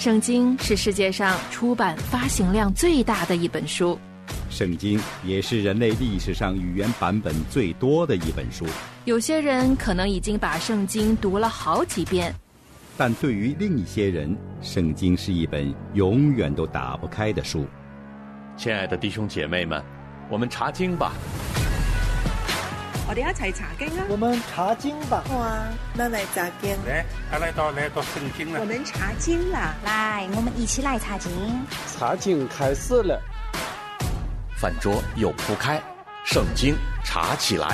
圣经是世界上出版发行量最大的一本书， 圣经也是人类历史上语言版本最多的一本书。 有些人可能已经把圣经读了好几遍， 但对于另一些人，圣经是一本永远都打不开的书。 亲爱的弟兄姐妹们，我们查经吧。 我哋一齊查經啊！ 我們查經吧。 哇，那來查經。 來到聖經了。 我們查經啦！ 來，我們一起來查經。 查經開始了。 飯桌又鋪開，聖經查起來。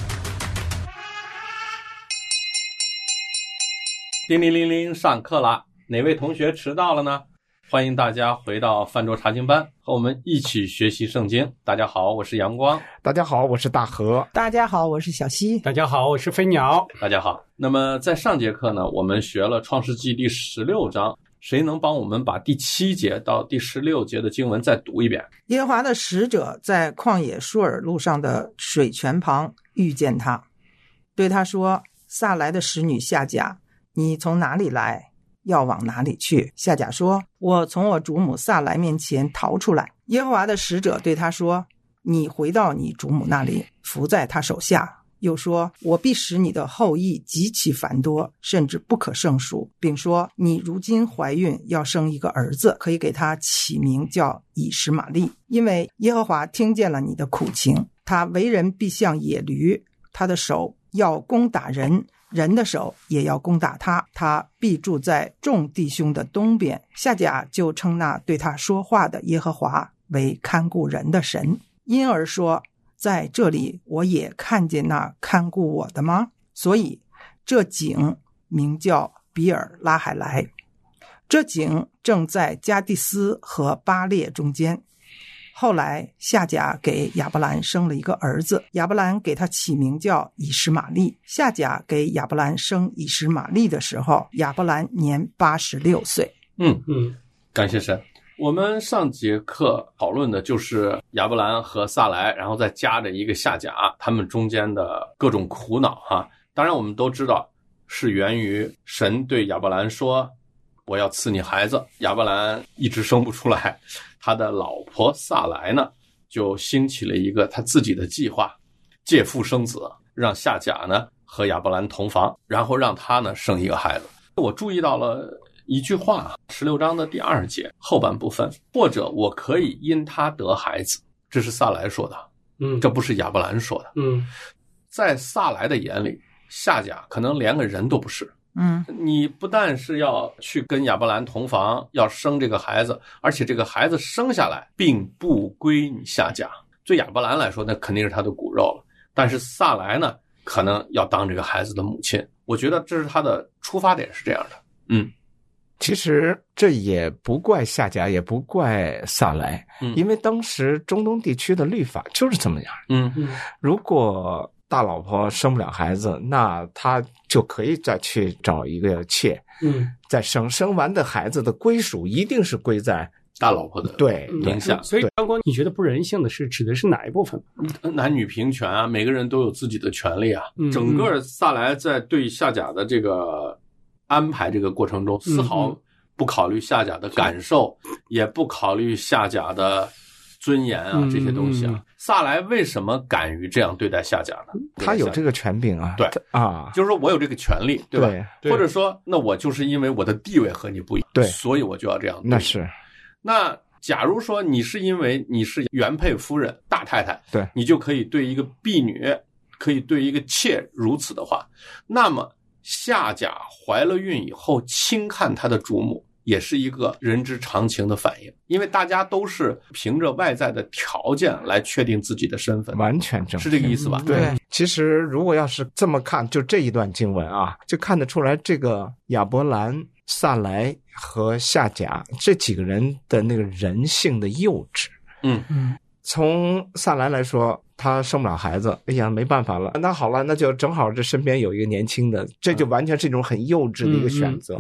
叮铃铃铃，上課了。哪位同學遲到了呢？歡迎大家回到飯桌查經班，和我們一起學習聖經。大家好，我是陽光。 大家好，我是大河。 大家好，我是小溪。 大家好，我是飞鸟。 大家好。那麼在上節課呢，我們學了創世紀第16章，誰能幫我們把第7節到第16節的經文再讀一遍？ 耶和華的使者在曠野舒爾路上的水泉旁遇見他，對他說：撒來的使女夏甲，你從哪裡來？要往哪裡去？夏甲說：我從我主母撒來面前逃出來。耶和華的使者對他說：你回到你主母那裡，伏在他手下。又說：我必使你的後裔極其繁多，甚至不可勝數，並說你如今懷孕，要生一個兒子，可以給他起名叫以實瑪利，因為耶和華聽見了你的苦情。他為人必像野驢，他的手要攻打人，人的手也要攻打他，他必住在眾弟兄的東邊。夏甲就稱那對他說話的耶和華為看顧人的神，因而說：在這裡我也看見那看顧我的嗎？所以這井名叫比爾拉海萊。這井正在加第斯和巴列中間。後來夏甲給亞伯蘭生了一個兒子，亞伯蘭給他起名叫以實瑪利。夏甲給亞伯蘭生以實瑪利的時候，亞伯蘭年86歲。 感謝神。我們上節課討論的就是亞伯蘭和撒萊，然後再加着一個夏甲，他們中間的各種苦惱哈。當然我們都知道是源於神對亞伯蘭說：我要賜你孩子。亞伯蘭一直生不出來，他的老婆撒萊呢就興起了一個他自己的計劃，借腹生子，讓夏甲呢和亞伯蘭同房，然後讓他呢生一個孩子。我注意到了一句話，16章的第2節後半部分，或者我可以因他得孩子，這是撒萊說的，這不是亞伯蘭說的。在撒萊的眼裡，夏甲可能連個人都不是。你不但是要去跟亞伯蘭同房，要生這個孩子，而且這個孩子生下來並不歸你夏甲。對亞伯蘭來說，那肯定是他的骨肉了，但是撒萊呢，可能要當這個孩子的母親。我覺得這是他的出發點是這樣的。 其實這也不怪夏甲，也不怪撒萊，因為當時中東地區的律法就是這麼樣。如果大老婆生不了孩子，那他就可以再去找一個妾，再生完的孩子的歸屬一定是歸在大老婆的名下。 所以陽光，你覺得不人性的是指的是哪一部分？ 男女平權啊，每個人都有自己的權利啊。整個撒萊在對夏甲的這個安排這個過程中，絲毫不考慮夏甲的感受，也不考慮夏甲的尊嚴啊，這些東西啊。撒萊為什麼敢於這樣對待夏甲呢？ 他有這個權柄啊。 對啊，就是說我有這個權利，對吧？對，或者說，那我就是因為我的地位和你不一樣，對，所以我就要這樣對。 那是。 那假如說你是因為你是原配夫人、大太太，對，你就可以對一個婢女，可以對一個妾如此的話，那麼夏甲懷了孕以後輕看她的主母，也是一個人之常情的反應，因為大家都是憑着外在的條件來確定自己的身份， 完全正確， 是這個意思吧？ 對，其實如果要是這麼看，就這一段經文啊，就看得出來這個亞伯蘭、撒萊和夏甲這幾個人的那個人性的幼稚。從撒萊來說，他生不了孩子，哎呀，沒辦法了，那好了，那就正好這身邊有一個年輕的，這就完全是一種很幼稚的一個選擇。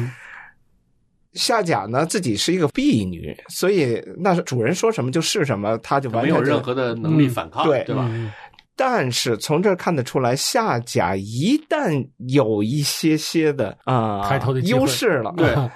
夏甲呢，自己是一個婢女，所以那主人說什麼就是什麼，他就完全沒有任何的能力反抗，對吧？ 但是從這看得出來，夏甲一旦有一些的優勢了， 對，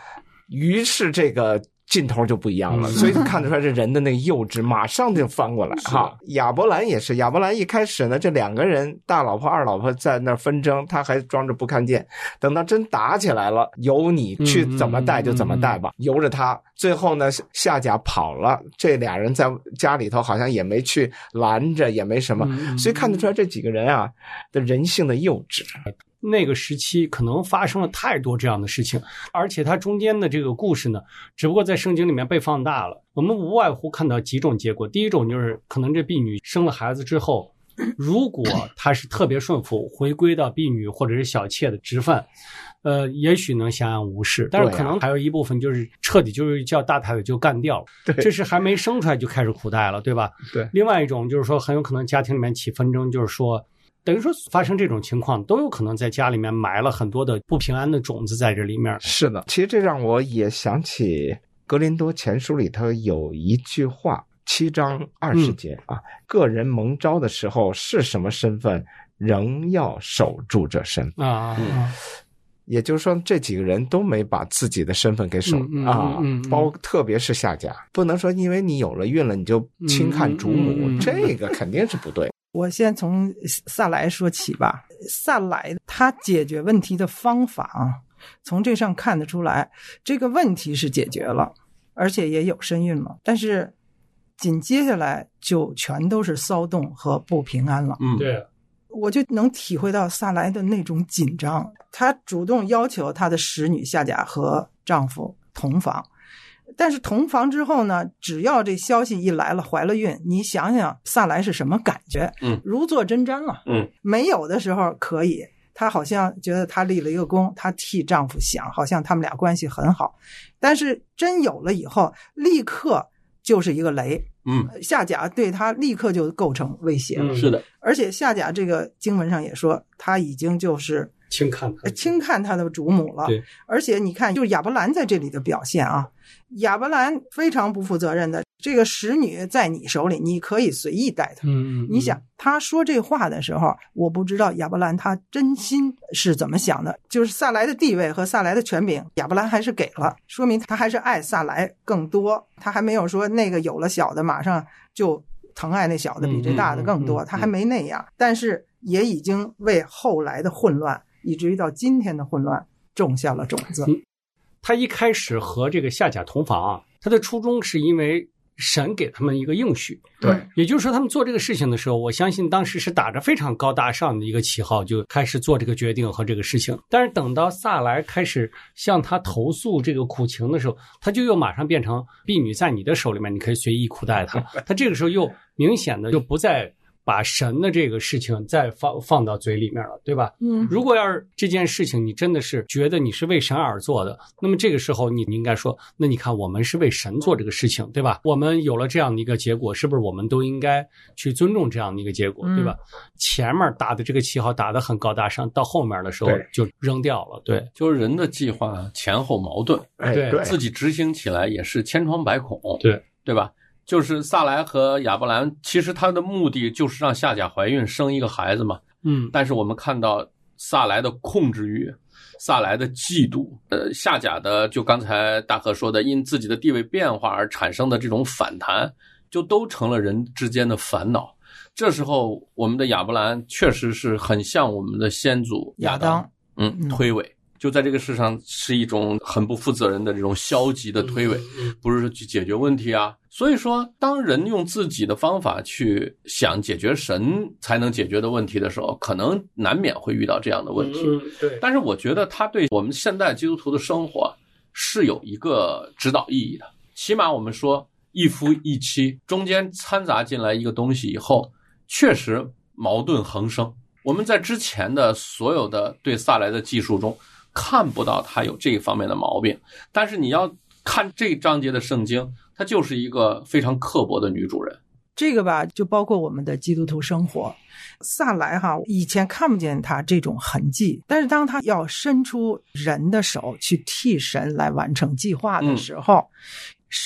于是这个劲头就不一样了，所以看得出来这人的那个幼稚马上就翻过来哈。亚伯兰也是，亚伯兰一开始呢，这两个人大老婆二老婆在那纷争，他还装着不看见，等到真打起来了，由你去怎么带就怎么带吧，由着他。最后呢，夏甲跑了，这俩人在家里头好像也没去拦着，也没什么，所以看得出来这几个人啊的人性的幼稚。 那个时期可能发生了太多这样的事情，而且它中间的这个故事呢，只不过在圣经里面被放大了。我们无外乎看到几种结果，第一种就是可能这婢女生了孩子之后，如果她是特别顺服，回归到婢女或者是小妾的职分，也许能相安无事，但是可能还有一部分就是彻底就是叫大太太就干掉了，这是还没生出来就开始苦待了，对吧？对。另外一种就是说，很有可能家庭里面起纷争，就是说等于说发生这种情况都有可能在家里面埋了很多的不平安的种子在这里面。 是的，其实这让我也想起格林多前书里头有一句话，7章20节啊，个人蒙召的时候是什么身份，仍要守住这身啊。也就是说，这几个人都没把自己的身份给守特别是夏甲，不能说因为你有了孕了你就轻看主母，这个肯定是不对。 我先从萨来说起吧。萨来他解决问题的方法啊，从这上看得出来，这个问题是解决了，而且也有身孕了，但是紧接下来就全都是骚动和不平安了。 对。 我就能体会到萨来的那种紧张，她主动要求她的使女夏甲和丈夫同房，但是同房之后呢，只要这消息一来了，怀了孕，你想想萨来是什么感觉？如坐针毡了。没有的时候可以，她好像觉得她立了一个功，她替丈夫想，好像他们俩关系很好，但是真有了以后，立刻就是一个雷。夏甲对他立刻就构成威胁了。 是的， 而且夏甲这个经文上也说，他已经就是轻看他的主母了。对， 而且你看，就是亚伯兰在这里的表现啊，亚伯兰非常不负责任的，这个使女在你手里，你可以随意带她。你想他说这话的时候，我不知道亚伯兰他真心是怎么想的，就是萨来的地位和萨来的权柄，亚伯兰还是给了，说明他还是爱萨来更多，他还没有说那个有了小的马上就疼爱那小的比这大的更多，他还没那样，但是也已经为后来的混乱，以至于到今天的混乱种下了种子。 他一开始和这个夏甲同房啊，他的初衷是因为神给他们一个应许。 对， 也就是说他们做这个事情的时候，我相信当时是打着非常高大上的一个旗号就开始做这个决定和这个事情。但是等到萨来开始向他投诉这个苦情的时候，他就又马上变成婢女在你的手里面，你可以随意苦待他。他这个时候又明显的就不再把神的这个事情再放到嘴里面了，对吧？如果要是这件事情你真的是觉得你是为神而做的，那么这个时候你应该说，那你看我们是为神做这个事情，对吧？我们有了这样的一个结果，是不是我们都应该去尊重这样的一个结果，对吧？前面打的这个旗号打得很高大上，到后面的时候就扔掉了。对， 就是人的计划前后矛盾， 对， 自己执行起来也是千疮百孔，对吧？就是萨来和亚伯兰，其实他的目的就是让夏甲怀孕生一个孩子嘛。但是我们看到萨来的控制欲，萨来的嫉妒，夏甲的就刚才大河说的，因自己的地位变化而产生的这种反弹，就都成了人之间的烦恼。这时候我们的亚伯兰确实是很像我们的先祖亚当，推诿。就在这个世上是一种很不负责任的这种消极的推诿，不是去解决问题啊。所以说当人用自己的方法去想解决神才能解决的问题的时候，可能难免会遇到这样的问题。 对。 但是我觉得他对我们现代基督徒的生活是有一个指导意义的。起码我们说一夫一妻中间掺杂进来一个东西以后，确实矛盾横生。我们在之前的所有的对萨来的记述中看不到他有这一方面的毛病，但是你要看这一章节的圣经，她就是一个非常刻薄的女主人。 这个吧，就包括我们的基督徒生活。萨来哈，以前看不见他这种痕迹，但是当他要伸出人的手去替神来完成计划的时候，神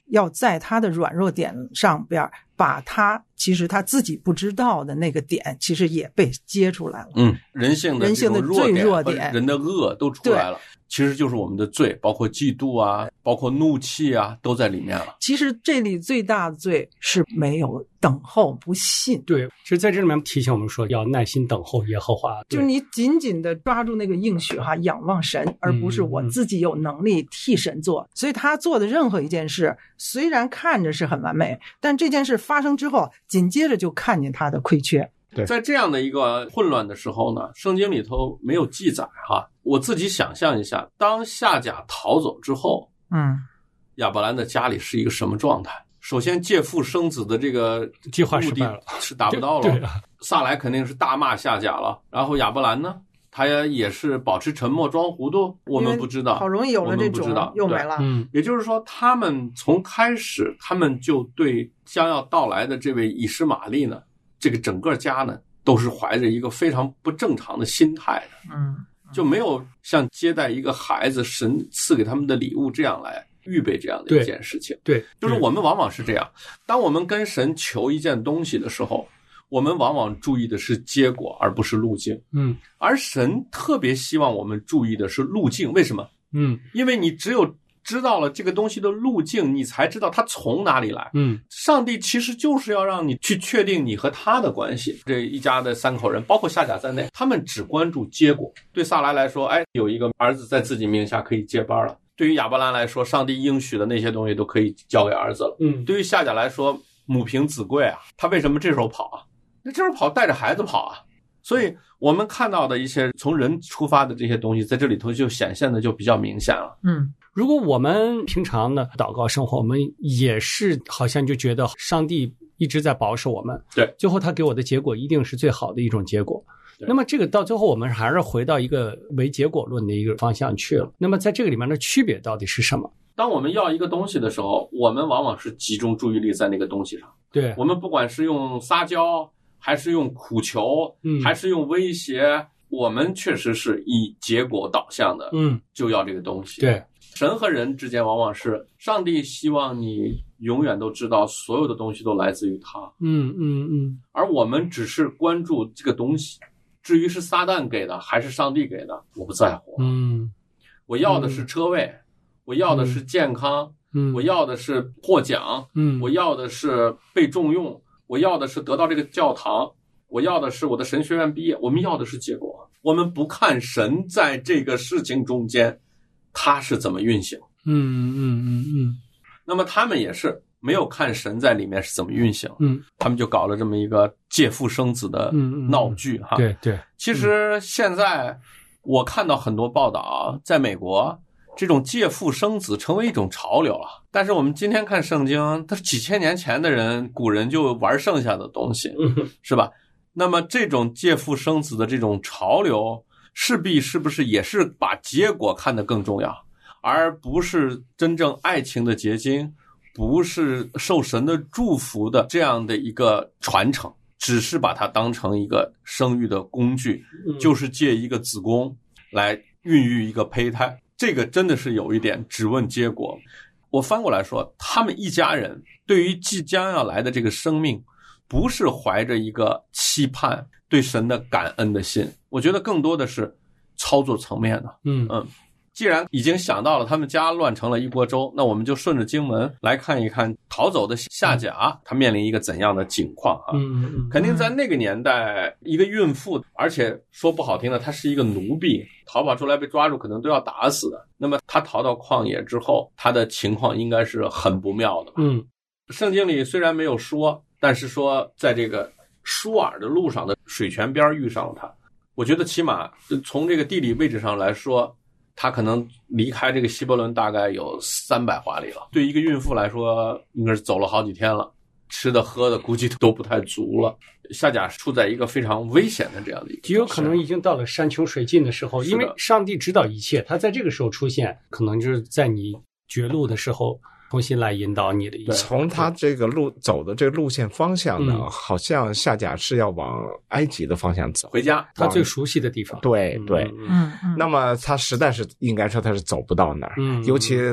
要在他的软弱点上边把他其实他自己不知道的那个点其实也被揭出来了。 人性的最弱点， 人的恶都出来了，其实就是我们的罪，包括嫉妒啊，包括怒气啊，都在里面了。 其实这里最大的罪是没有等候，不信。 对，其实在这里面提醒我们说要耐心等候耶和华， 就是你紧紧的抓住那个应许哈，仰望神，而不是我自己有能力替神做。所以他做的任何一件事虽然看着是很完美，但这件事发生之后紧接着就看见他的亏缺。 对， 在这样的一个混乱的时候呢，圣经里头没有记载哈，我自己想象一下，当夏甲逃走之后，亚伯兰的家里是一个什么状态？首先借腹生子的这个计划失败了， 是达不到了。撒莱肯定是大骂夏甲了，然后亚伯兰呢，他也是保持沉默装糊涂，我们不知道， 好容易有了这种又没了。 也就是说他们从开始他们就对将要到来的这位以实玛利呢，这个整个家呢都是怀着一个非常不正常的心态的。就没有像接待一个孩子神赐给他们的礼物这样来预备这样的一件事情。 对， 就是我们往往是这样，当我们跟神求一件东西的时候，我们往往注意的是结果而不是路径。而神特别希望我们注意的是路径。为什么？因为你只有知道了这个东西的路径，你才知道它从哪里来。上帝其实就是要让你去确定你和他的关系。这一家的3口人，包括夏甲在内，他们只关注结果。对撒莱来说，有一个儿子在自己名下可以接班了。对于亚伯兰来说，上帝应许的那些东西都可以交给儿子了。对于夏甲来说，母凭子贵啊，他为什么这时候跑啊？那这时候跑带着孩子跑啊。所以我们看到的一些从人出发的这些东西，在这里头就显现的就比较明显了。 如果我们平常的祷告生活，我们也是好像就觉得上帝一直在保守我们， 对， 最后他给我的结果一定是最好的一种结果。那么这个到最后我们还是回到一个唯结果论的一个方向去了。那么在这个里面的区别到底是什么？ 当我们要一个东西的时候，我们往往是集中注意力在那个东西上。 对， 我们不管是用撒娇，还是用苦求，还是用威胁，我们确实是以结果导向的，就要这个东西。 对， 神和人之间往往是上帝希望你永远都知道所有的东西都来自于他。而我们只是关注这个东西，至于是撒旦给的还是上帝给的，我不在乎。我要的是车位，我要的是健康，我要的是获奖，我要的是被重用，我要的是得到这个教堂，我要的是我的神学院毕业。我们要的是结果，我们不看神在这个事情中间他是怎么运行。那么他们也是没有看神在里面是怎么运行，他们就搞了这么一个借腹生子的闹剧哈。 对对， 其实现在我看到很多报道，在美国这种借腹生子成为一种潮流了。但是我们今天看圣经，它是几千年前的人，古人就玩剩下的东西，是吧？那么这种借腹生子的这种潮流，势必是不是也是把结果看得更重要，而不是真正爱情的结晶，不是受神的祝福的这样的一个传承，只是把它当成一个生育的工具，就是借一个子宫来孕育一个胚胎。这个真的是有一点只问结果。我翻过来说，他们一家人对于即将要来的这个生命，不是怀着一个期盼对神的感恩的心，我觉得更多的是操作层面的。既然已经想到了他们家乱成了一锅粥，那我们就顺着经文来看一看逃走的夏甲他面临一个怎样的境况啊。肯定在那个年代，一个孕妇，而且说不好听的，她是一个奴婢，逃跑出来被抓住可能都要打死的。那么她逃到旷野之后，她的情况应该是很不妙的吧。圣经里虽然没有说，但是说在这个舒尔的路上的水泉边遇上了她。我觉得起码从这个地理位置上来说，他可能离开这个希伯伦大概有300华里了，对一个孕妇来说应该是走了好几天了，吃的喝的估计都不太足了。夏甲处在一个非常危险的这样的一个， 极有可能已经到了山穷水尽的时候，因为上帝知道一切，他在这个时候出现，可能就是在你绝路的时候重新来引导你的一切。 从他这个路走的这个路线方向呢，好像夏甲是要往埃及的方向走， 回家， 他最熟悉的地方。 对对，那么他实在是应该说他是走不到那儿，尤其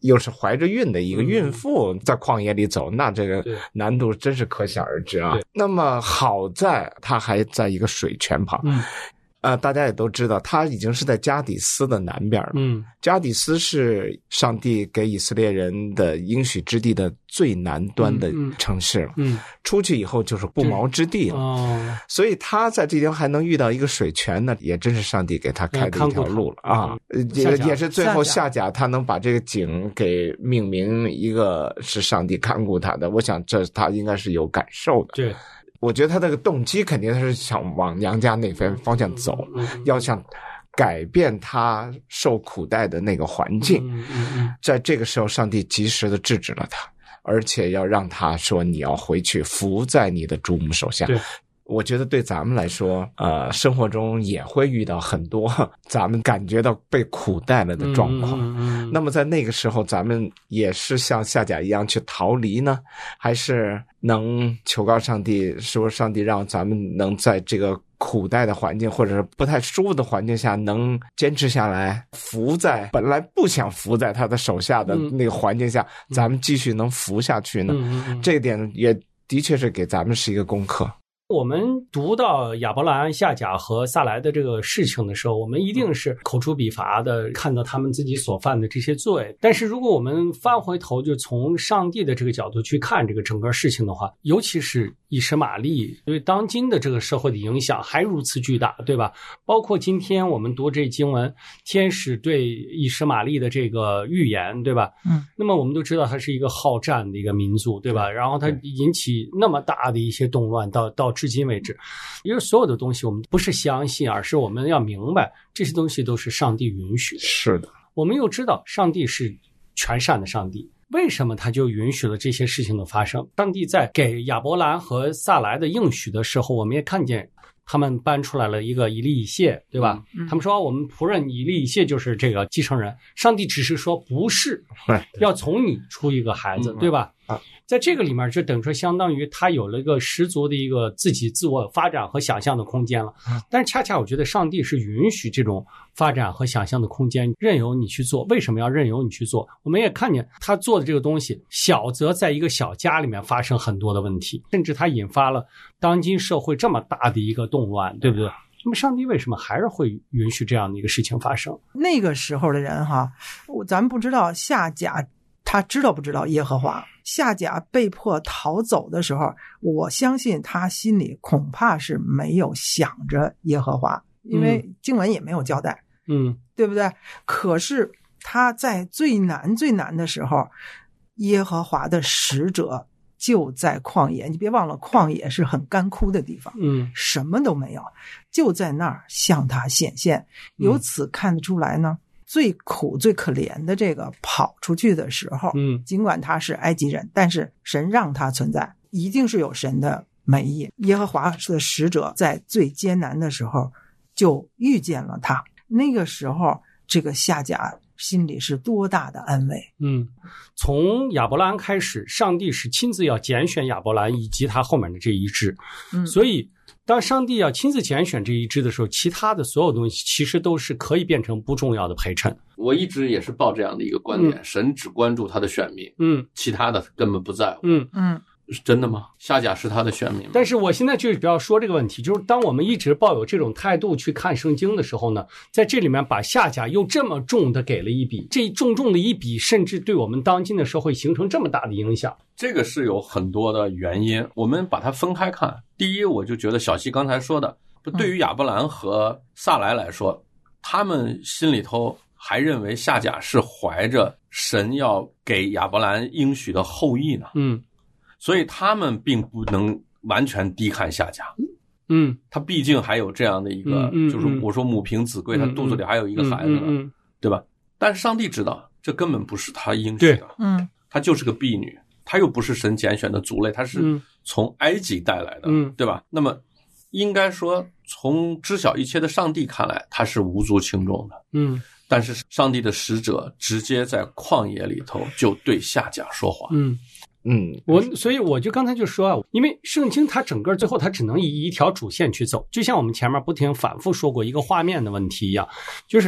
又是怀着孕的一个孕妇在旷野里走，那这个难度真是可想而知啊。那么好在他还在一个水泉旁。大家也都知道，他已经是在加底斯的南边了。加底斯是上帝给以色列人的应许之地的最南端的城市了。出去以后就是不毛之地了。所以他在这地方还能遇到一个水泉呢，也真是上帝给他开的一条路了啊！也是最后夏甲他能把这个井给命名一个是上帝看顾他的，我想这他应该是有感受的。 对。 我觉得他这个动机肯定是想往娘家那方向走，要想改变他受苦待的那个环境。在这个时候，上帝及时的制止了他，而且要让他说你要回去服在你的主母手下。我觉得对咱们来说，生活中也会遇到很多咱们感觉到被苦待了的状况。那么在那个时候，咱们也是像夏甲一样去逃离呢，还是能求告上帝，说上帝让咱们能在这个苦待的环境或者是不太舒服的环境下能坚持下来，服在本来不想服在他的手下的那个环境下，咱们继续能服下去呢？这一点也的确是给咱们是一个功课。 我们读到亚伯兰、夏甲和撒莱的这个事情的时候，我们一定是口诛笔伐的看到他们自己所犯的这些罪。但是如果我们翻回头，就从上帝的这个角度去看这个整个事情的话，尤其是以实玛利对当今的这个社会的影响还如此巨大，对吧？包括今天我们读这经文，天使对以实玛利的这个预言，对吧？那么我们都知道他是一个好战的一个民族，对吧？然后他引起那么大的一些动乱，到至今为止，因为所有的东西我们不是相信，而是我们要明白这些东西都是上帝允许的。 是的， 我们又知道上帝是全善的上帝，为什么他就允许了这些事情的发生？上帝在给亚伯兰和撒莱的应许的时候，我们也看见他们搬出来了一个以利以谢，对吧？他们说我们仆人以利以谢就是这个继承人，上帝只是说不是，要从你出一个孩子，对吧？在这个里面就等于说相当于他有了一个十足的一个自己自我发展和想象的空间了。但是恰恰我觉得上帝是允许这种发展和想象的空间，任由你去做。为什么要任由你去做？我们也看见他做的这个东西，小则在一个小家里面发生很多的问题，甚至他引发了当今社会这么大的一个动乱，对不对？那么上帝为什么还是会允许这样的一个事情发生？ 那个时候的人哈，咱们不知道夏甲他知道不知道耶和华。夏甲被迫逃走的时候，我相信他心里恐怕是没有想着耶和华，因为经文也没有交代，对不对？可是他在最难最难的时候，耶和华的使者就在旷野，你别忘了旷野是很干枯的地方，什么都没有，就在那儿向他显现。由此看得出来呢，最苦最可怜的这个跑出去的时候，尽管他是埃及人，但是神让他存在，一定是有神的美意。耶和华的使者在最艰难的时候就遇见了他，那个时候这个夏甲心里是多大的安慰。 从亚伯兰开始，上帝是亲自要拣选亚伯兰以及他后面的这一支，所以当上帝要亲自拣选这一支的时候，其他的所有东西其实都是可以变成不重要的陪衬。 我一直也是抱这样的一个观点，神只关注他的选民，其他的根本不在乎。是真的吗？夏甲是他的选民吗？ 但是我现在就不要说这个问题，就是当我们一直抱有这种态度去看圣经的时候呢，在这里面把夏甲又这么重的给了一笔，这重的一笔甚至对我们当今的社会形成这么大的影响， 这个是有很多的原因，我们把它分开看。第一，我就觉得小西刚才说的，对于亚伯兰和撒莱来说，他们心里头还认为夏甲是怀着神要给亚伯兰应许的后裔呢。所以他们并不能完全低看夏甲。他毕竟还有这样的一个，就是我说母凭子贵，他肚子里还有一个孩子呢，对吧？但是上帝知道这根本不是他应许的，他就是个婢女，他又不是神拣选的族类，他是从埃及带来的，对吧？那么应该说从知晓一切的上帝看来，他是无足轻重的。但是上帝的使者直接在旷野里头就对夏甲说话。 所以我就刚才就说啊，因为圣经它整个最后它只能以一条主线去走，就像我们前面不停反复说过一个画面的问题一样，就是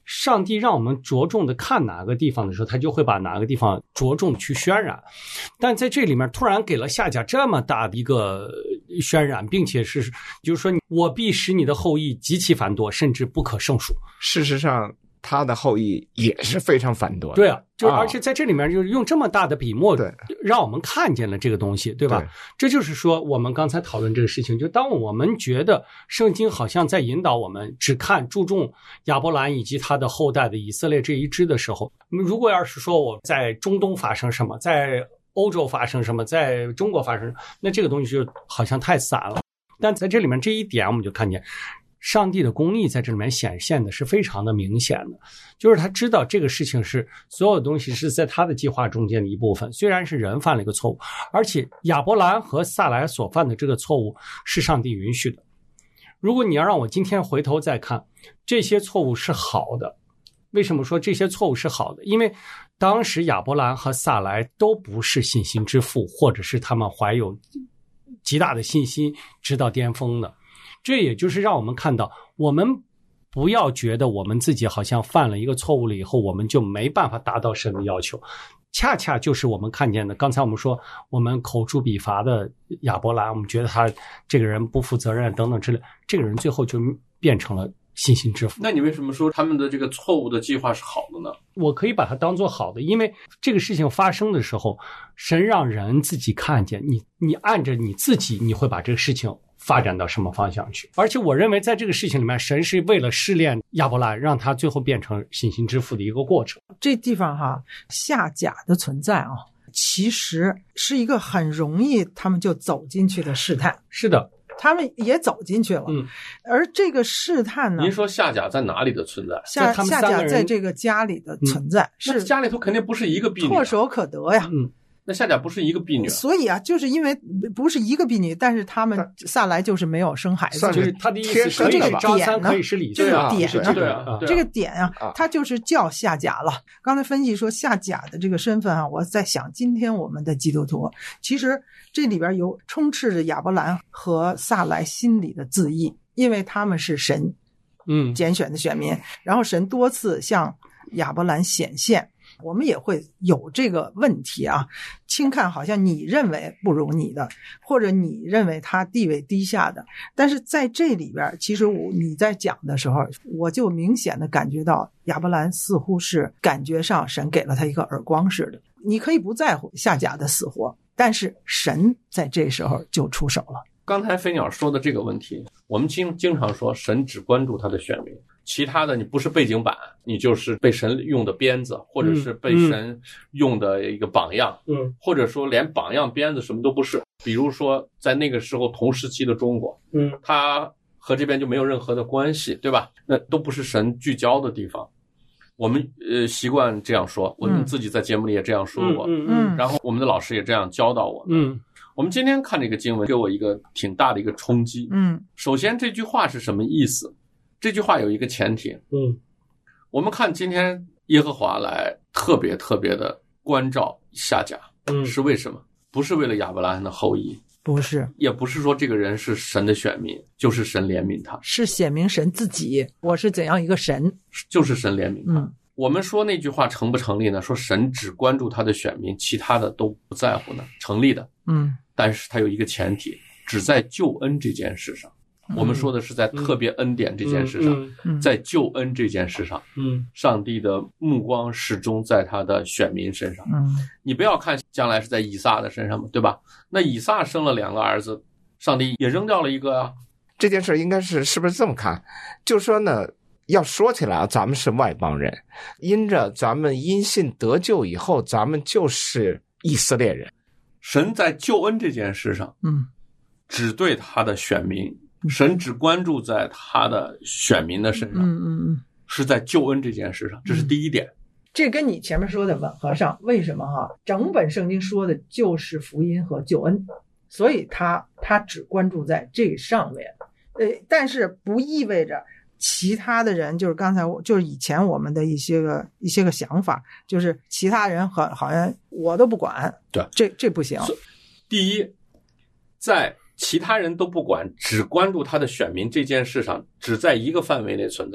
上帝让我们着重的看哪个地方的时候，他就会把哪个地方着重去渲染。但在这里面突然给了夏甲这么大的一个渲染，并且是就是说我必使你的后裔极其繁多，甚至不可胜数。 事实上他的后裔也是非常繁多的。 对啊，就是而且在这里面就是用这么大的笔墨，让我们看见了这个东西，对吧？这就是说我们刚才讨论这个事情，就当我们觉得圣经好像在引导我们只注重亚伯兰以及他的后代的以色列这一支的时候，如果要是说我在中东发生什么，在欧洲发生什么，在中国发生什么，那这个东西就好像太散了。但在这里面这一点我们就看见上帝的公义在这里面显现的是非常的明显的，就是他知道这个事情是所有东西是在他的计划中间的一部分，虽然是人犯了一个错误，而且亚伯兰和撒莱所犯的这个错误是上帝允许的。如果你要让我今天回头再看，这些错误是好的。为什么说这些错误是好的？因为当时亚伯兰和撒莱都不是信心之父，或者是他们怀有极大的信心直到巅峰的。这也就是让我们看到，我们不要觉得我们自己好像犯了一个错误了以后，我们就没办法达到神的要求。恰恰就是我们看见的，刚才我们说我们口诛笔伐的亚伯兰，我们觉得他这个人不负责任等等之类，这个人最后就变成了信心之父。 那你为什么说他们的这个错误的计划是好的呢？ 我可以把它当作好的，因为这个事情发生的时候，神让人自己看见，你按着你自己，你会把这个事情发展到什么方向去。而且我认为在这个事情里面，神是为了试炼亚伯兰，让他最后变成信心之父的一个过程。 这地方夏甲的存在其实是一个很容易他们就走进去的试探。 是的， 他们也走进去了。而这个试探呢， 您说夏甲在哪里的存在？ 夏甲在这个家里的存在， 是家里头肯定不是一个婢女， 唾手可得呀。 那夏甲不是一个婢女， 所以就是因为不是一个婢女，但是他们撒莱就是没有生孩子， 就是他的意思可以是张三，可以是李， 这个点呢， 这个点他就是叫夏甲了。刚才分析说夏甲的这个身份我在想，今天我们的基督徒其实这里边有充斥着亚伯兰和撒莱心里的自义，因为他们是神拣选的选民，然后神多次向亚伯兰显现。我们也会有这个问题轻看好像你认为不如你的，或者你认为他地位低下的，但是在这里边其实你在讲的时候，我就明显的感觉到亚伯兰似乎是感觉上神给了他一个耳光似的。你可以不在乎夏甲的死活，但是神在这时候就出手了。 刚才飞鸟说的这个问题，我们经常说神只关注他的选民，其他的你不是背景板，你就是被神用的鞭子，或者是被神用的一个榜样，或者说连榜样鞭子什么都不是。比如说在那个时候同时期的中国，他和这边就没有任何的关系，对吧？那都不是神聚焦的地方。我们习惯这样说，我们自己在节目里也这样说过，然后我们的老师也这样教导我们。我们今天看这个经文给我一个挺大的一个冲击。首先这句话是什么意思？这句话有一个前提。我们看今天耶和华来特别特别的关照夏甲，是为什么？不是为了亚伯拉罕的后裔， 不是， 也不是说这个人是神的选民，就是神怜悯他， 是显明神自己，我是怎样一个神， 就是神怜悯他。我们说那句话成不成立呢？说神只关注他的选民，其他的都不在乎呢，成立的。但是他有一个前提，只在救恩这件事上。我们说的是在特别恩典这件事上，在救恩这件事上，上帝的目光始终在他的选民身上。你不要看将来是在以撒的身上嘛，对吧？那以撒生了2个儿子，上帝也扔掉了1个啊。 这件事应该是不是这么看？就是说呢，要说起来咱们是外邦人，因着咱们因信得救以后，咱们就是以色列人。 神在救恩这件事上，只对他的选民，神只关注在他的选民的身上，是在救恩这件事上，这是第一点。 这跟你前面说的吻合上，为什么整本圣经说的就是福音和救恩，所以他只关注在这上面。但是不意味着其他的人，就是刚才就是以前我们的一些个想法，就是其他人好像我都不管， 对， 这不行。 第一，在其他人都不管，只关注他的选民这件事上，只在一个范围内存在，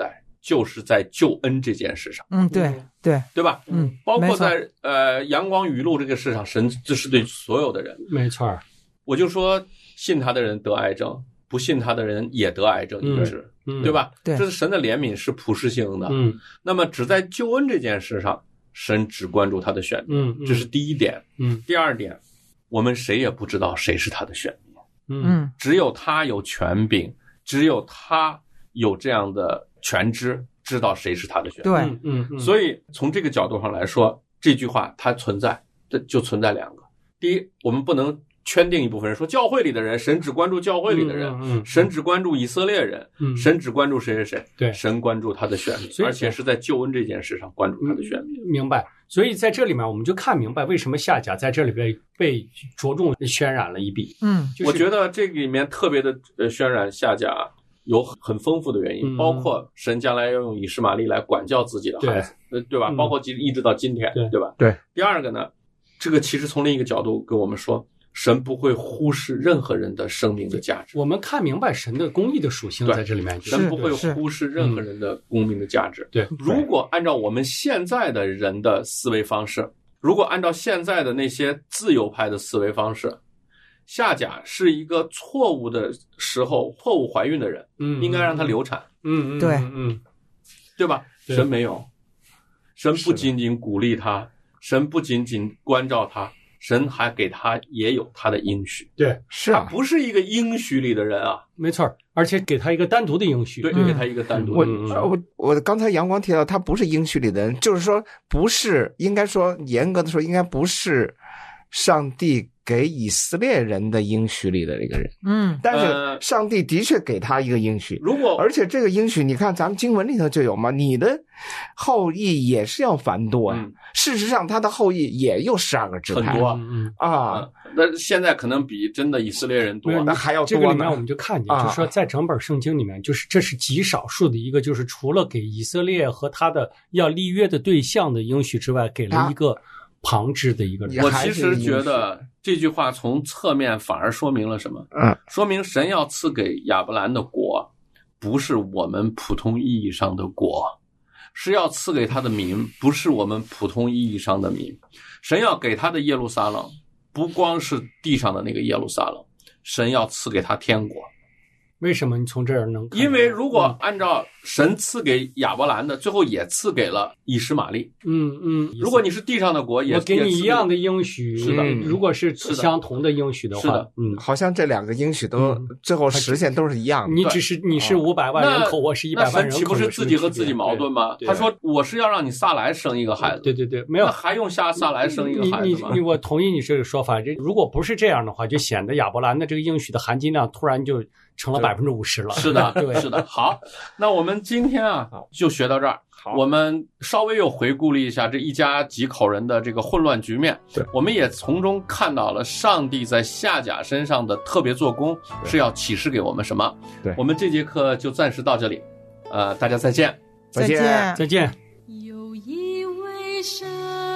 就是在救恩这件事上。 对吧？包括在阳光雨露这个事上，神这是对所有的人。 没错。 我就说，信他的人得癌症，不信他的人也得癌症一致，对吧？ 对， 这是神的怜悯是普世性的。那么只在救恩这件事上，神只关注他的选民。这是第一点。第二点，我们谁也不知道谁是他的选民。只有他有权柄，只有他有这样的全知，知道谁是他的选民。 对， 所以从这个角度上来说，这句话它存在，就存在两个。第一，我们不能圈定一部分人说教会里的人，神只关注教会里的人，神只关注以色列人，神只关注谁谁谁。 对， 神关注他的选民，而且是在救恩这件事上关注他的选民。 明白。所以在这里面，我们就看明白为什么夏甲在这里边被着重渲染了一笔。 我觉得这个里面特别的渲染夏甲有很丰富的原因，包括神将来要用以实玛利来管教自己的孩子，对吧？包括一直到今天，对吧？ 对。 第二个呢，这个其实从另一个角度跟我们说，神不会忽视任何人的生命的价值。 我们看明白神的公义的属性在这里面， 神不会忽视任何人的公民的价值。 对， 如果按照我们现在的人的思维方式，如果按照现在的那些自由派的思维方式，夏甲是一个错误的时候错误怀孕的人，应该让她流产。对吧？神没有，神不仅仅鼓励她，神不仅仅关照她，神还给他也有他的应许。 对， 是啊， 他不是一个应许里的人啊， 没错，而且给他一个单独的应许。 对，给他一个单独的应许。 我刚才阳光提到他不是应许里的人，就是说不是，应该说严格的说应该不是上帝给以色列人的应许里的一个人。但是上帝的确给他一个应许。而且这个应许你看咱们经文里头就有嘛，你的后裔也是要繁多啊。事实上他的后裔也有12个支派， 很多啊。 那现在可能比真的以色列人多， 那还要多呢。 这个里面我们就看见，就是说在整本圣经里面，就是这是极少数的一个，就是除了给以色列和他的要立约的对象的应许之外，给了一个旁支的一个人。 我其实觉得这句话从侧面反而说明了什么？说明神要赐给亚伯兰的国，不是我们普通意义上的国，是要赐给他的民，不是我们普通意义上的民。神要给他的耶路撒冷，不光是地上的那个耶路撒冷，神要赐给他天国。 为什么你从这儿能看？ 因为如果按照神赐给亚伯兰的，最后也赐给了以实玛利。如果你是地上的国，也我给你一样的应许。 是的， 如果是相同的应许的话， 是的， 好像这两个应许都最后实现都是一样的。 你是500万人口，我是100万人口， 那神岂不是自己和自己矛盾吗？他说我是要让你撒来生一个孩子。 对，没有， 那还用撒来生一个孩子吗？ 我同意你这个说法。如果不是这样的话，就显得亚伯兰的这个应许的含金量突然就成了50%了。 是的，对，是的。好，那我们今天就学到这儿。我们稍微又回顾了一下这一家几口人的这个混乱局面，我们也从中看到了上帝在夏甲身上的特别做工是要启示给我们什么。我们这节课就暂时到这里，大家再见。 再见。 有一位神，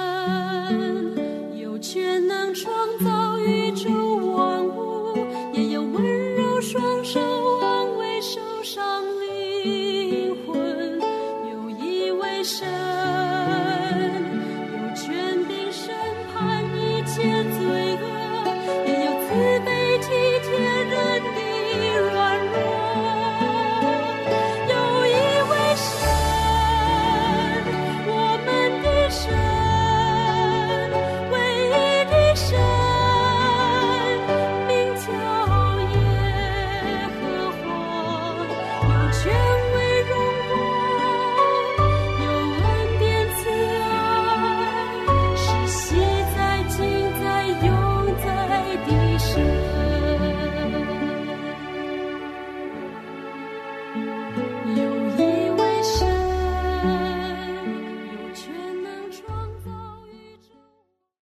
有权能创造宇宙万物，也有温柔双手安慰受伤灵魂。有一位神